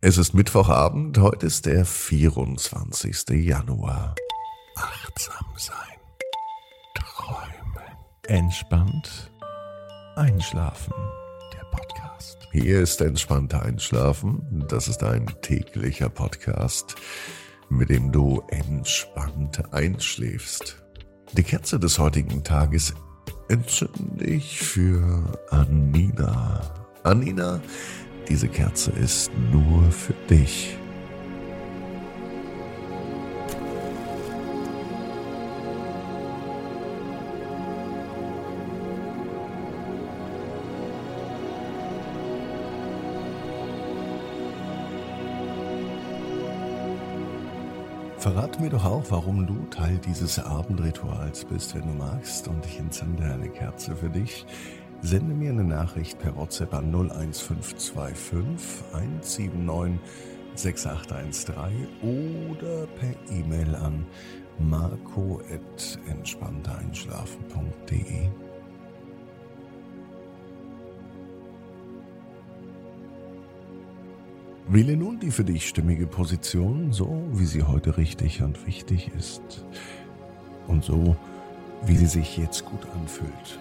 Es ist Mittwochabend, heute ist der 24. Januar. Achtsam sein, träumen, entspannt einschlafen. Der Podcast. Hier ist entspannter Einschlafen. Das ist ein täglicher Podcast, mit dem du entspannt einschläfst. Die Kerze des heutigen Tages entzünde ich für Anina. Anina, diese Kerze ist nur für dich. Verrat mir doch auch, warum du Teil dieses Abendrituals bist, wenn du magst, und ich entzünde eine Kerze für dich. Sende mir eine Nachricht per WhatsApp an 01525 179 6813 oder per E-Mail an marco@entspanntereinschlafen.de. Wähle nun die für dich stimmige Position, so wie sie heute richtig und wichtig ist und so, wie sie sich jetzt gut anfühlt.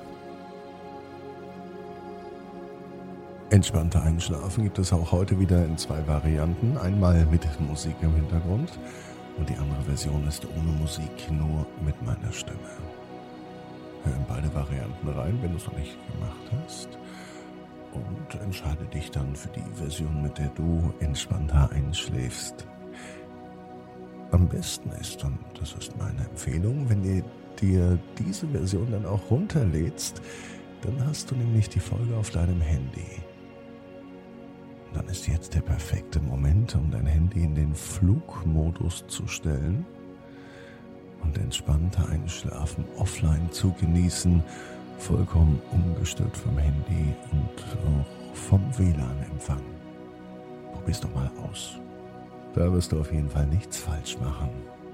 Entspannter Einschlafen gibt es auch heute wieder in 2 Varianten. Einmal mit Musik im Hintergrund und die andere Version ist ohne Musik, nur mit meiner Stimme. Hör in beide Varianten rein, wenn du es noch nicht gemacht hast. Und entscheide dich dann für die Version, mit der du entspannter einschläfst. Am besten ist, und das ist meine Empfehlung, wenn du dir diese Version dann auch runterlädst, dann hast du nämlich die Folge auf deinem Handy. Dann ist jetzt der perfekte Moment, um dein Handy in den Flugmodus zu stellen und entspannter Einschlafen offline zu genießen, vollkommen ungestört vom Handy und auch vom WLAN-Empfang. Probier's doch mal aus. Da wirst du auf jeden Fall nichts falsch machen.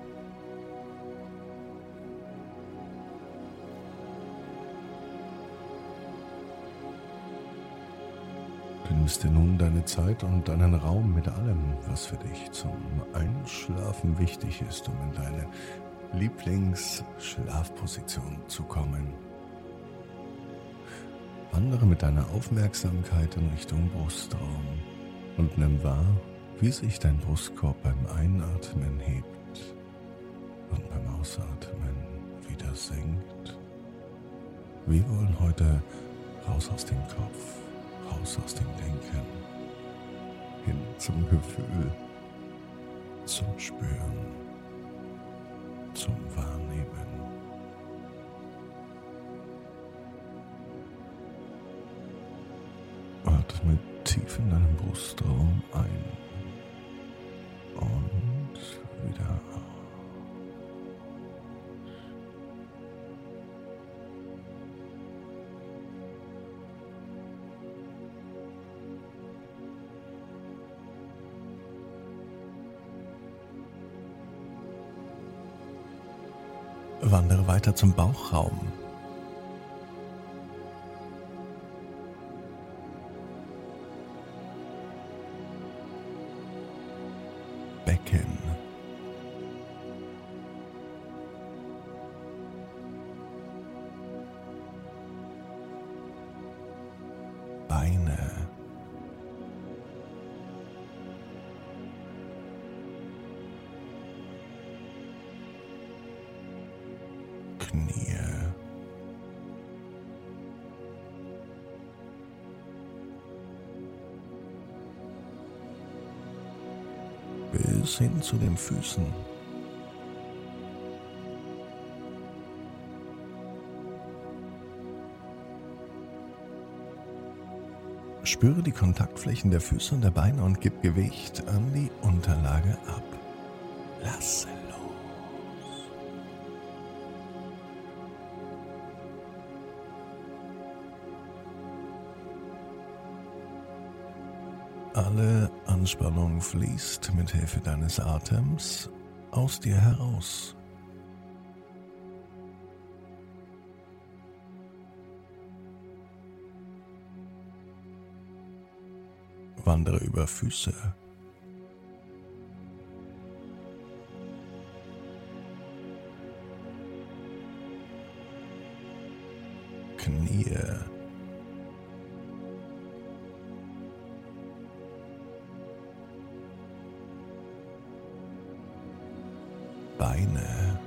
Du nimmst dir nun deine Zeit und deinen Raum mit allem, was für dich zum Einschlafen wichtig ist, um in deine Lieblingsschlafposition zu kommen. Wandere mit deiner Aufmerksamkeit in Richtung Brustraum und nimm wahr, wie sich dein Brustkorb beim Einatmen hebt und beim Ausatmen wieder senkt. Wir wollen heute raus aus dem Kopf, raus aus dem Denken, hin zum Gefühl, zum Spüren, zum Wahrnehmen. Atme tief in deinen Brustraum ein und wieder aus. Wandere weiter zum Bauchraum. Becken. Beine. Knie. Bis hin zu den Füßen. Spüre die Kontaktflächen der Füße und der Beine und gib Gewicht an die Unterlage ab. Lasse los. Alle Anspannung fließt mit Hilfe deines Atems aus dir heraus. Wandere über Füße, Beine.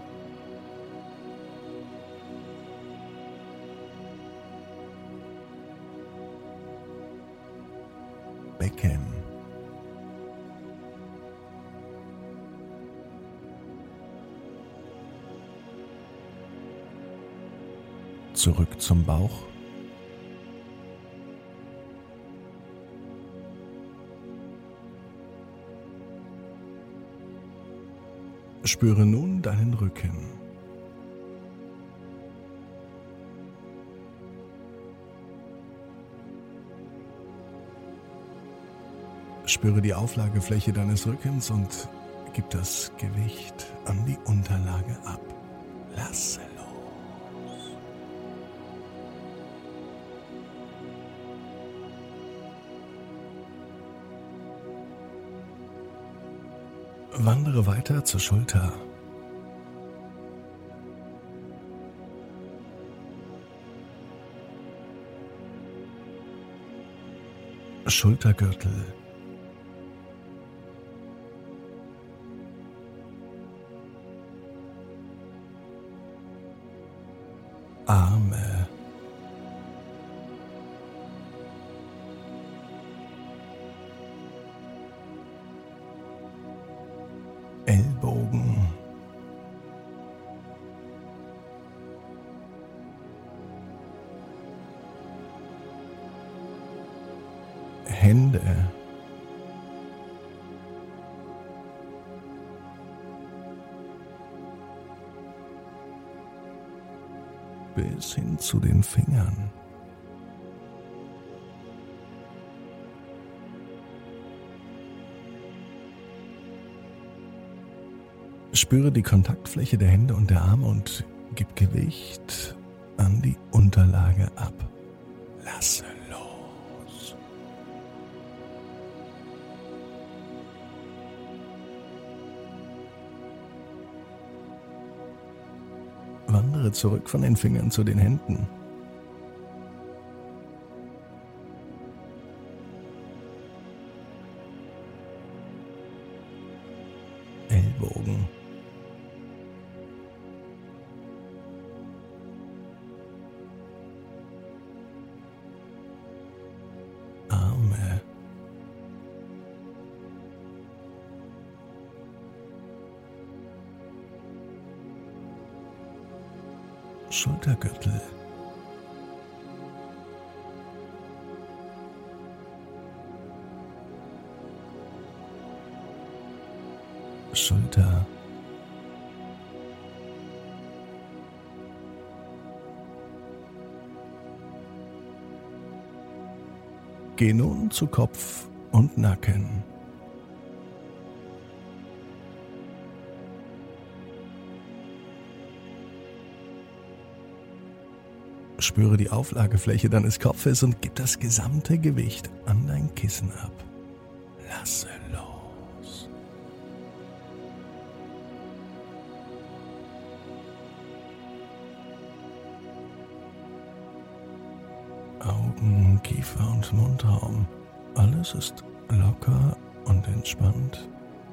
Becken. Zurück zum Bauch. Spüre nun deinen Rücken. Spüre die Auflagefläche deines Rückens und gib das Gewicht an die Unterlage ab. Lasse los. Wandere weiter zur Schulter. Schultergürtel. Arme. Ellbogen. Hände. Bis hin zu den Fingern. Spüre die Kontaktfläche der Hände und der Arme und gib Gewicht an die Unterlage ab. Lasse los. Wandere zurück von den Fingern zu den Händen. Ellbogen. Arme. Schultergürtel. Schulter. Geh nun zu Kopf und Nacken. Spüre die Auflagefläche deines Kopfes und gib das gesamte Gewicht an dein Kissen ab. Lasse los. Augen, Kiefer und Mundraum. Alles ist locker und entspannt.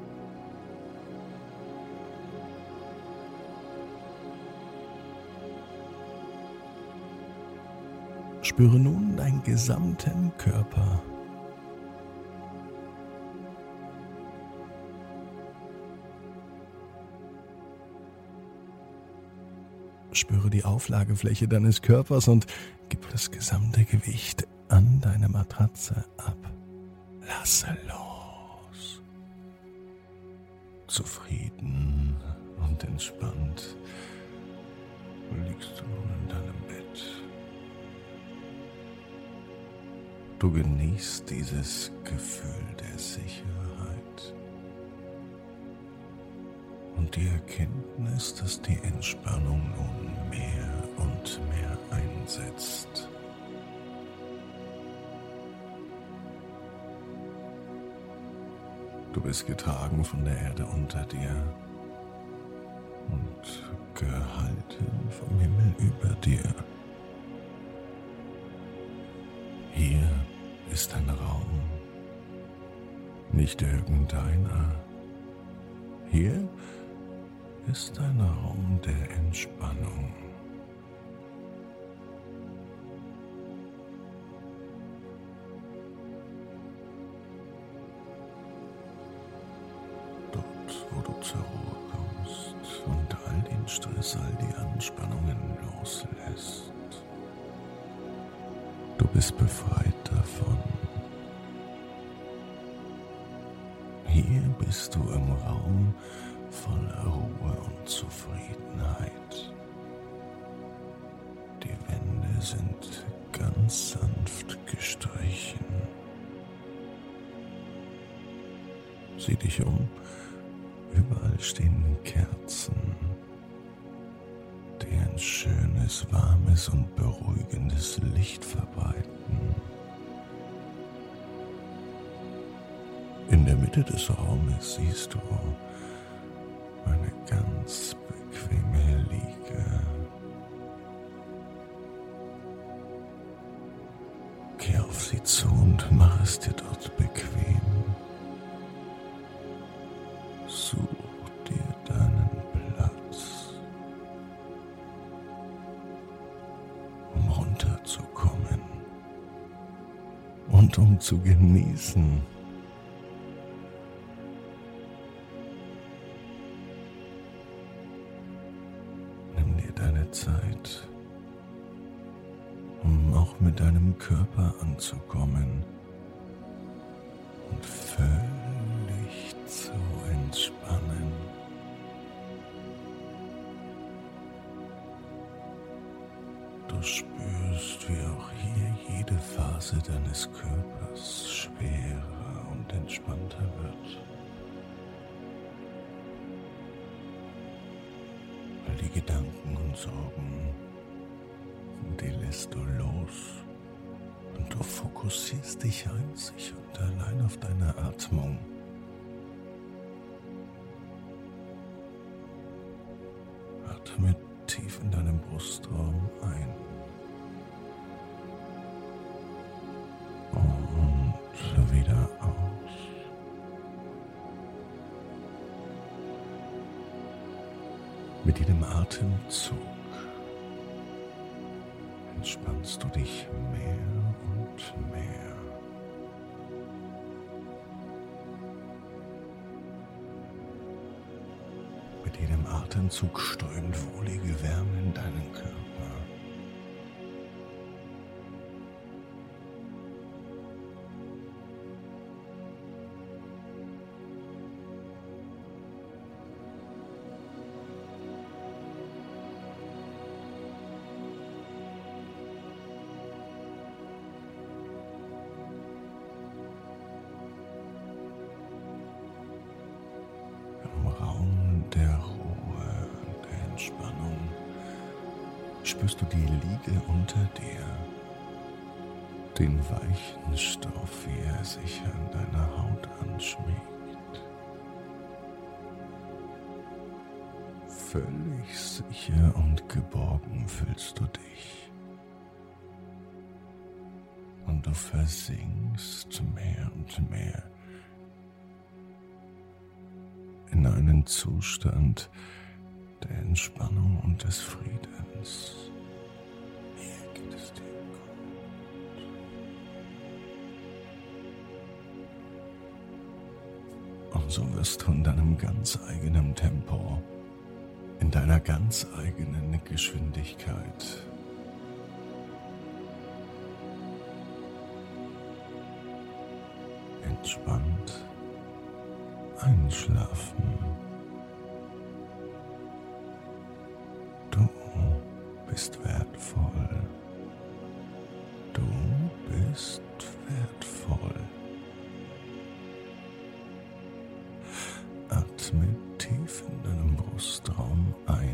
Spüre nun deinen gesamten Körper. Spüre die Auflagefläche deines Körpers und gib das gesamte Gewicht an deine Matratze ab. Lasse los. Zufrieden und entspannt liegst du in deinem Bett. Du genießt dieses Gefühl der Sicherheit und die Erkenntnis, dass die Entspannung nun mehr und mehr einsetzt. Du bist getragen von der Erde unter dir und gehalten vom Himmel über dir. Hier ist ein Raum, nicht irgendeiner. Hier ist ein Raum der Entspannung. Dort, wo du zur Ruhe kommst und all den Stress, all die Anspannungen loslässt. Du bist befreit davon. Hier bist du im Raum voller Ruhe und Zufriedenheit. Die Wände sind ganz sanft gestrichen. Sieh dich um, überall stehen Kerzen, die ein schönes, warmes und beruhigendes Licht verbreiten. In der Mitte des Raumes siehst du eine ganz bequeme Liege. Geh auf sie zu und mach es dir dort bequem. Such dir deinen Platz, um runterzukommen und um zu genießen. Nimm dir deine Zeit, um auch mit deinem Körper anzukommen und völlig zu entspannen. Du spürst, wie auch hier jede Phase deines Körpers schwerer und entspannter wird. All die Gedanken und Sorgen, die lässt du los und du fokussierst dich einzig und allein auf deine Atmung. Atme tief in deinem Brustraum ein und wieder aus. Mit jedem Atemzug entspannst du dich mehr und mehr. Mit jedem Atemzug strömt wohlige Wärme in deinen Körper. Im Raum der Ruhe und der Entspannung spürst du die Liege unter dir, den weichen Stoff, wie er sich an deiner Haut anschmiegt. Völlig sicher und geborgen fühlst du dich. Und du versinkst mehr und mehr in einen Zustand der Entspannung und des Friedens. Hier geht es dir gut. Und so wirst du in deinem ganz eigenen Tempo, in deiner ganz eigenen Geschwindigkeit entspannt einschlafen. Du bist wertvoll. Du bist wertvoll. Atme tief in deinem Brustraum ein